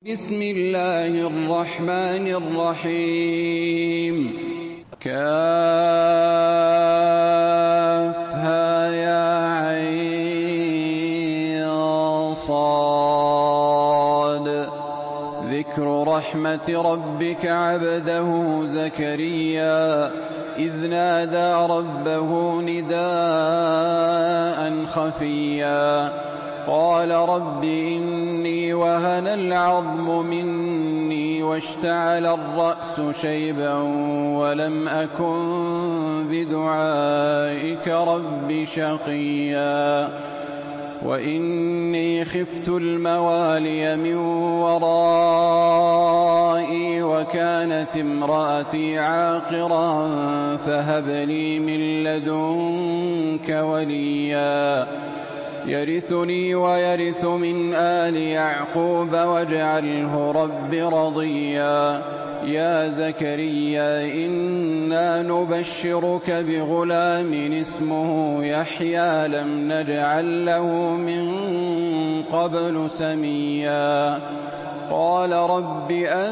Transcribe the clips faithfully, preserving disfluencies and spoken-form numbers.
بسم الله الرحمن الرحيم كافها يا عين صاد ذكر رحمة ربك عبده زكريا إذ نادى ربه نداء خفيا قال رب إني وهن العظم مني واشتعل الرأس شيبا ولم أكن بدعائك رب شقيا وإني خفت الموالي من ورائي وكانت امرأتي عاقرا فهب لي من لدنك وليا يرثني ويرث من آل يعقوب واجعله رب رضيا يا زكريا إنا نبشرك بغلام اسمه يحيى لم نجعل له من قبل سميا قال رب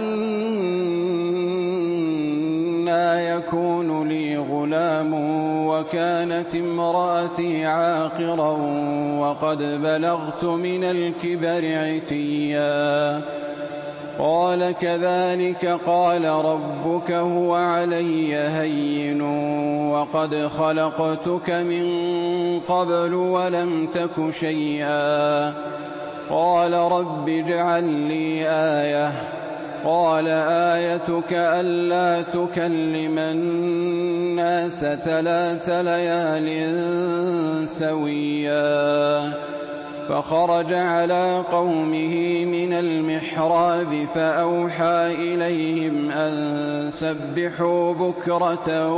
أنى يكون لي غلام وكانت امرأتي عاقرا وقد بلغت من الكبر عتيا قال كذلك قال ربك هو علي هين وقد خلقتك من قبل ولم تك شيئا قال رب اجعل لي آية قال آيتك ألا تكلم الناس ثلاث ليال سويا فخرج على قومه من المحراب فأوحى إليهم أن سبحوا بكرة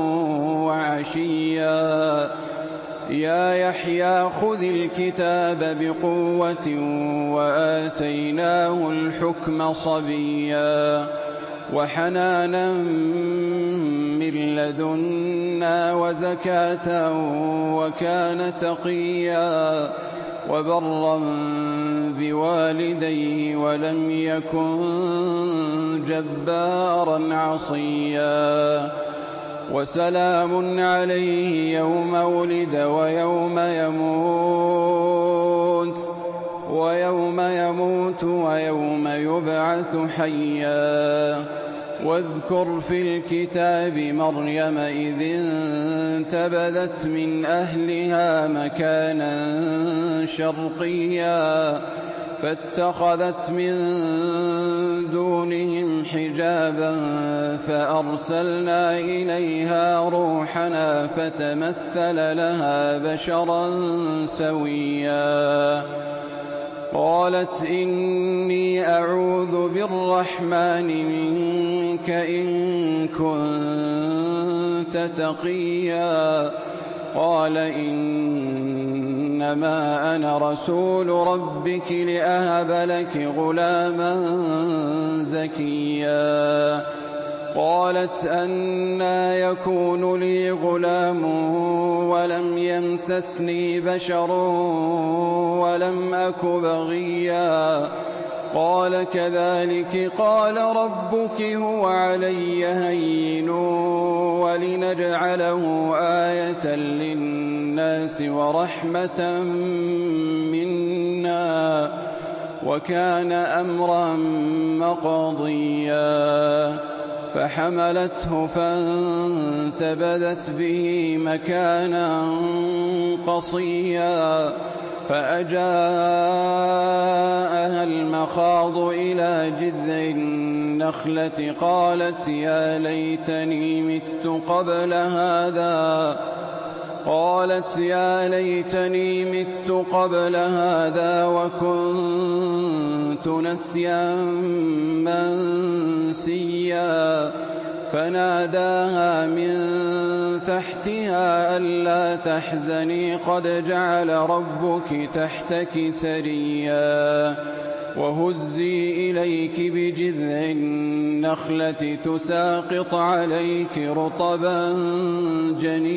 وعشيا يا يحيى خذ الكتاب بقوة وآتيناه الحكم صبيا وحنانا من لدنا وزكاة وكان تقيا وبرا بوالديه ولم يكن جبارا عصيا وسلام عليه يوم ولد ويوم يموت ويوم يموت ويوم يبعث حيا واذكر في الكتاب مريم إذ انتبذت من أهلها مكانا شرقيا فاتخذت من دونهم حجابا فأرسلنا إليها روحنا فتمثل لها بشرا سويا قالت إني أعوذ بالرحمن منك إن كنت تقيا قال إنما أنا رسول ربك لأهب لك غلاما زكيا قالت أنى يكون لي غلام ولم يمسسني بشر ولم أك بغيا قال كذلك قال ربك هو علي هين ولنجعله آية للناس ورحمة منا وكان أمرا مقضيا فحملته فانتبذت به مكانا قصيا فأجاءها المخاض إلى جذع النخلة قالت يا ليتني مت قبل هذا قالت يا ليتني مت قبل هذا وكنت نسيا منسيا فناداها من تحتها ألا تحزني قد جعل ربك تحتك سريا وهزي إليك بجذع النخلة تساقط عليك رطبا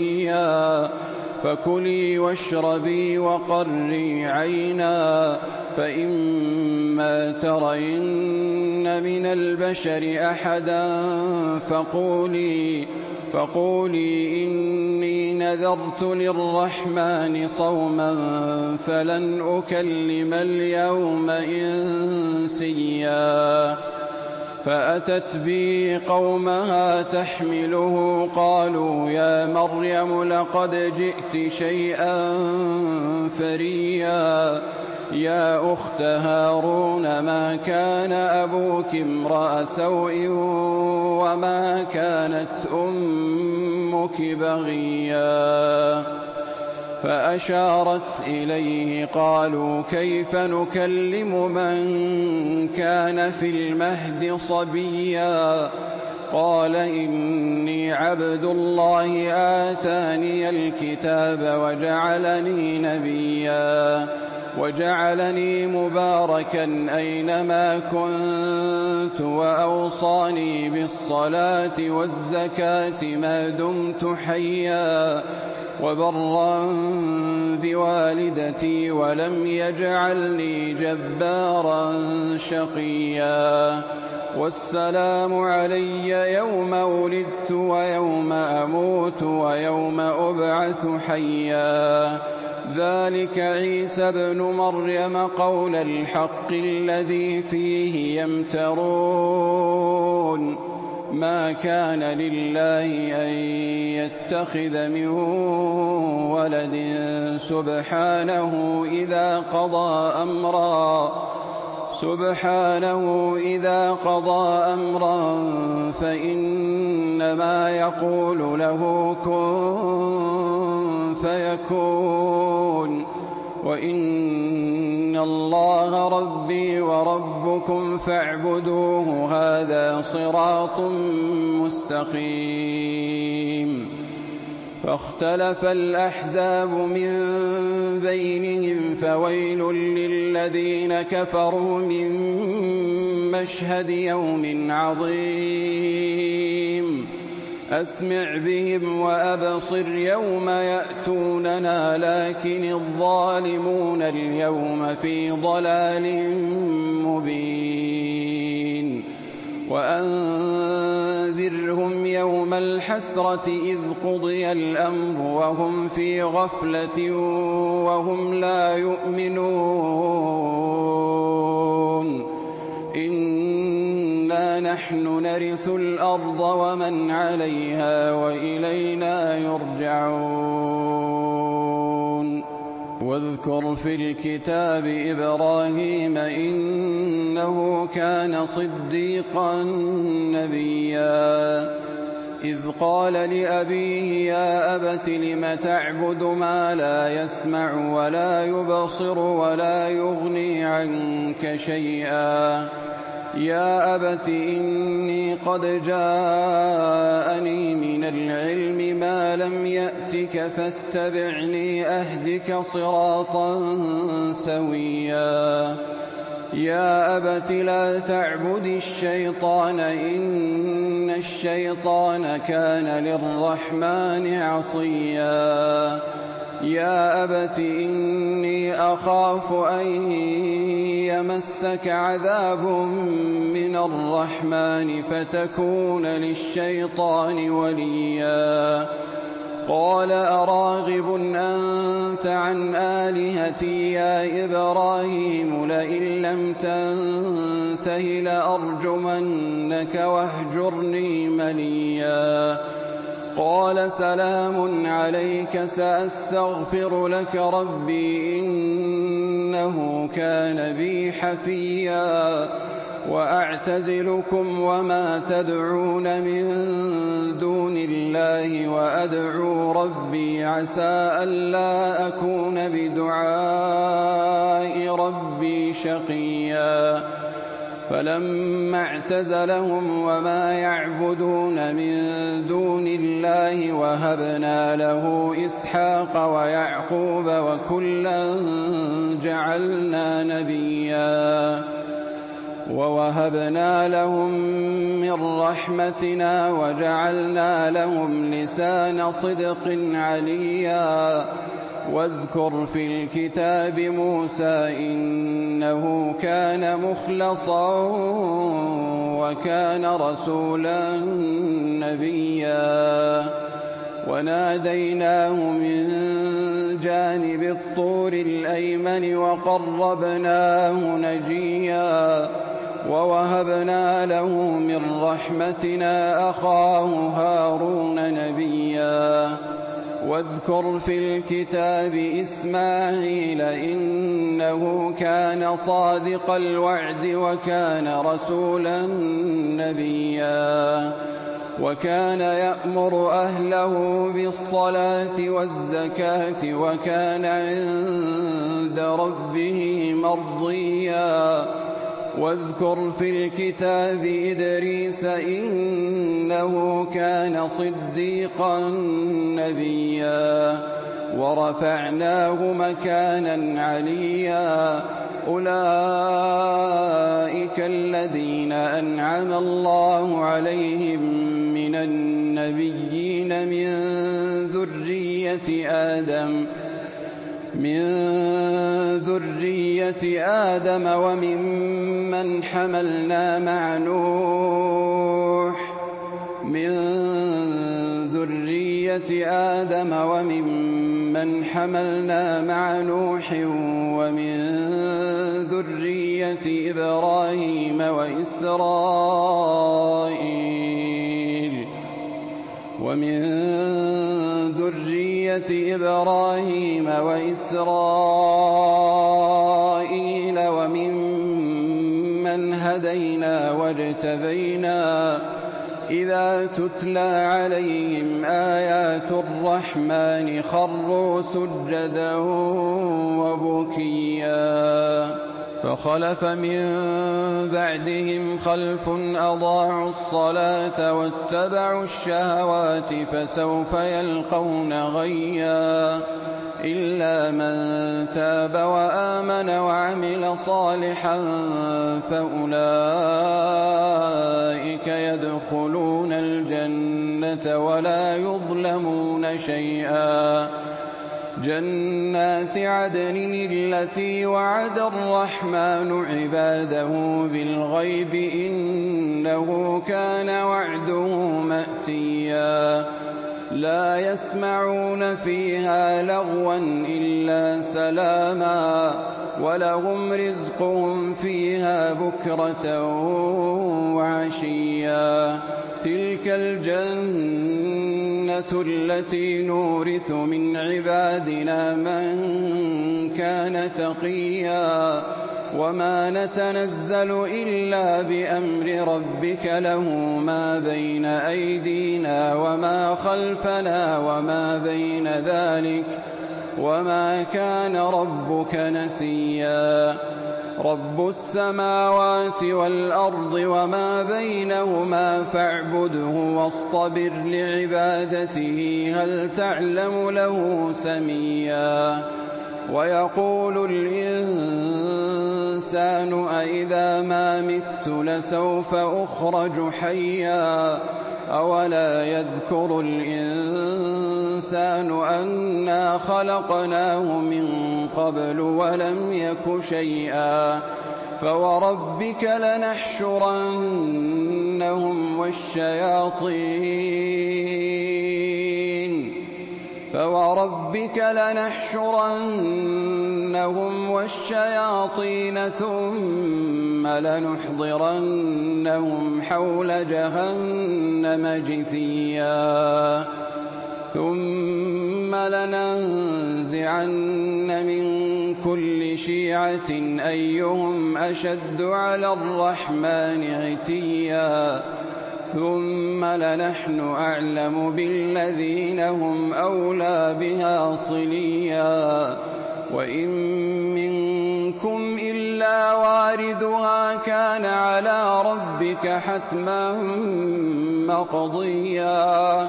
جنيا فكلي واشربي وقري عينا فإما ترين من البشر أحدا فقولي, فقولي إني نذرت للرحمن صوما فلن أكلم اليوم إنسيا. فأتت به قومها تحمله قالوا يا مريم لقد جئت شيئا فريا. يا أخت هارون ما كان أبوك امرأ سوء وما كانت أمك بغيا. فأشارت إليه قالوا كيف نكلم من كان في المهد صبيا. قال إني عبد الله آتاني الكتاب وجعلني نبيا وجعلني مباركا أينما كنت وأوصاني بالصلاة والزكاة ما دمت حيا وبرا بوالدتي ولم يجعلني جبارا شقيا. والسلام علي يوم ولدت ويوم أموت ويوم أبعث حيا. ذلك عيسى ابن مريم قول الحق الذي فيه يمترون. ما كان لله أن يتخذ من ولد سبحانه إذا قضى أمرا سبحانه إذا قضى أمرا فإنما يقول له كن فيكون. وإن الله ربي وربكم فاعبدوه هذا صراط مستقيم. فاختلف الأحزاب من بينهم فويل للذين كفروا من مشهد يوم عظيم. أسمع بهم وأبصر يوم يأتوننا لكن الظالمون اليوم في ضلال مبين. وأنذرهم يوم الحسرة إذ قضي الأمر وهم في غفلة وهم لا يؤمنون. إنا نحن نرث الأرض ومن عليها وإلينا يرجعون. واذكر في الكتاب إبراهيم إنه كان صديقا نبيا. إذ قال لأبيه يا أبت لم تعبد ما لا يسمع ولا يبصر ولا يغني عنك شيئا. يا أبت إني قد جاءني من العلم ما لم يأتك فاتبعني أهدك صراطا سويا. يا أبت لا تعبد الشيطان إن الشيطان كان للرحمن عصيا. يا أبت إني أخاف أن يمسك عذاب من الرحمن فتكون للشيطان وليا. قال أراغب أنت عن آلهتي يا إبراهيم لئن لم تنته لأرجمنك واهجرني مليا. قال سلام عليك سأستغفر لك ربي إنه كان بي حفيا. وأعتزلكم وما تدعون من دون الله وأدعو ربي عسى ألا أكون بدعاء ربي شقيا. فلما اعتزلهم وما يعبدون من دون الله وهبنا له إسحاق ويعقوب وكلا جعلنا نبيا. ووهبنا لهم من رحمتنا وجعلنا لهم لسان صدق عليا. واذكر في الكتاب موسى إنه كان مخلصا وكان رسولا نبيا وناديناه من جانب الطور الأيمن وقربناه نجيا ووهبنا له من رحمتنا أخاه هارون نبيا واذكر في الكتاب إسماعيل إنه كان صادق الوعد وكان رسولا نبيا وكان يأمر أهله بالصلاة والزكاة وكان عند ربه مرضيا واذكر في الكتاب إدريس إنه كان صديقا نبيا ورفعناه مكانا عليا أولئك الذين أنعم الله عليهم من النبيين من ذرية آدم من ذرية آدم وممن حملنا مع نوح من ذرية آدم وممن حملنا مع نوح ومن ذرية إبراهيم وإسرائيل ومن ذرية إبراهيم وإسرائيل وممن هدينا واجتبينا إذا تتلى عليهم آيات الرحمن خروا سجدا وبكيا فخلف من بعدهم خلف أضاعوا الصلاة واتبعوا الشهوات فسوف يلقون غيا إلا من تاب وآمن وعمل صالحا فأولئك يدخلون الجنة ولا يظلمون شيئا جنات عدن التي وعد الرحمن عباده بالغيب إنه كان وعده مأتيا لا يسمعون فيها لغوا إلا سلاما ولهم رزقهم فيها بكرة وعشيا تلك الجنة التي نورث من عبادنا من كان تقيا وما نتنزل إلا بأمر ربك له ما بين أيدينا وما خلفنا وما بين ذلك وما كان ربك نسيا رب السماوات والأرض وما بينهما فاعبده واصطبر لعبادته هل تعلم له سميا ويقول الإنسان أإذا ما مت لسوف أخرج حيا أولا يذكر الإنسان أنا خلقناه من قبل ولم يك شيئا فوربك لنحشرنهم والشياطين فوربك لنحشرنهم والشياطين ثم لنحضرنهم حول جهنم جثيا ثم لننزعن من كل شيعة أيهم أشد على الرحمن عتيا ثم لنحن أعلم بالذين هم أولى بها صليا وإن منكم إلا واردها كان على ربك حتما مقضيا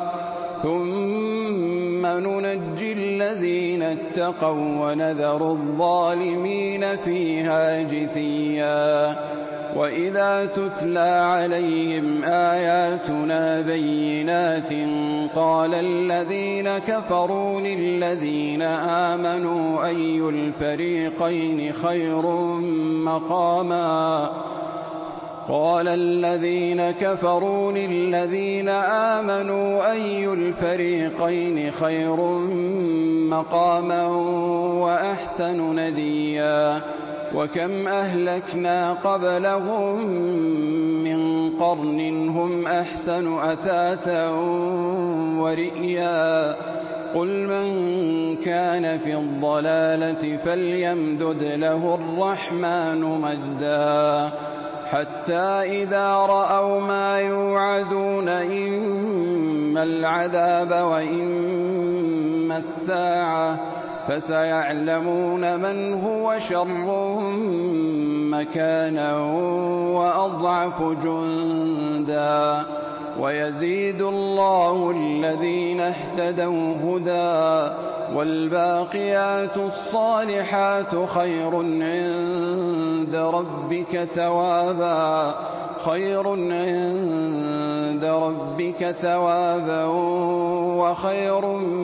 ثم ننجي الذين اتقوا ونذر الظالمين فيها جثيا وإذا تتلى عليهم آياتنا بينات قال الذين كفروا للذين آمنوا أي الفريقين خير مقاما قال الذين كفروا للذين آمنوا أي الفريقين خير مقاما وأحسن نديا وكم أهلكنا قبلهم من قرن هم أحسن أثاثا ورئيا قل من كان في الضلالة فليمدد له الرحمن مدا حتى إذا رأوا ما يوعدون إما العذاب وإما الساعة فسيعلمون من هو شر مكانا وأضعف جندا ويزيد الله الذين اهتدوا هدى والباقيات الصالحات خير عند ربك ثوابا خير عند ربك ثوابا وخير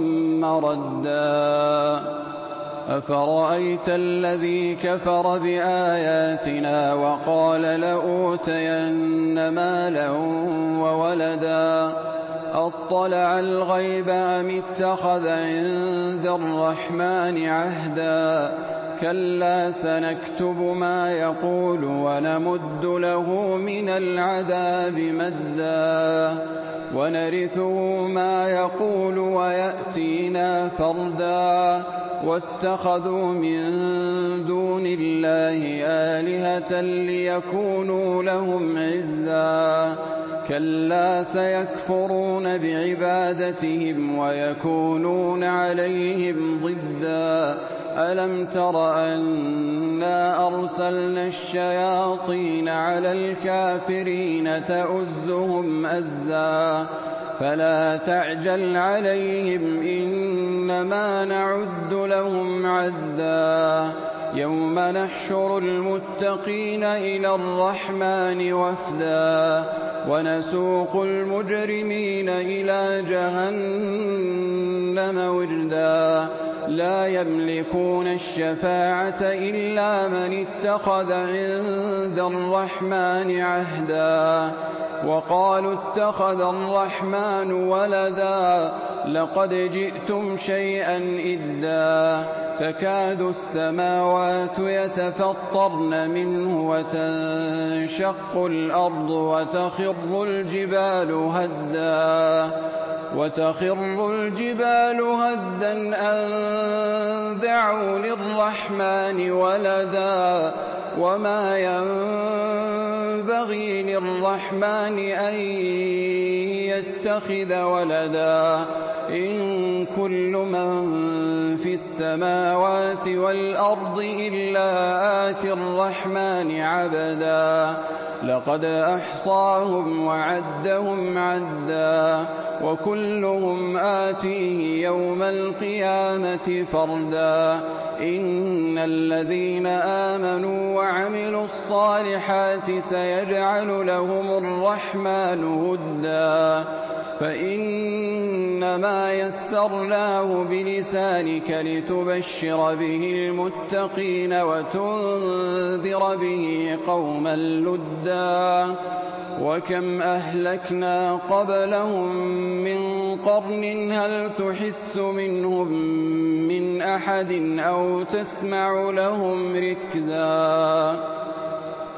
مردا أفرأيت الذي كفر بآياتنا وقال لأوتين مالا وولدا أطلع الغيب أم اتخذ عند الرحمن عهدا كلا سنكتب ما يقول ونمد له من العذاب مدا ونرثه ما يقول ويأتينا فردا واتخذوا من دون الله آلهة ليكونوا لهم عزا كلا سيكفرون بعبادتهم ويكونون عليهم ضدا ألم تر أنا أرسلنا الشياطين على الكافرين تؤزهم أزا فلا تعجل عليهم إنما نعد لهم عدا يوم نحشر المتقين إلى الرحمن وفدا ونسوق المجرمين إلى جهنم وردا لا يملكون الشفاعة إلا من اتخذ عند الرحمن عهدا وقالوا اتخذ الرحمن ولدا لقد جئتم شيئا إدا تكاد السماوات يتفطرن منه وتنشق الأرض وتخر الجبال هدا وتخر الجبال هدا أن دعوا للرحمن ولدا وما ينبغي للرحمن أن يتخذ ولدا إن كل من في السماوات والأرض إلا آتي الرحمن عبدا لقد أحصاهم وعدهم عدا وكلهم آتيه يوم القيامة فردا إن الذين آمنوا وعملوا الصالحات سيجعل لهم الرحمن هدا فإنما يسرناه بلسانك لتبشر به المتقين وتنذر به قوما لدا وكم أهلكنا قبلهم من قرن هل تحس منهم من أحد أو تسمع لهم ركزا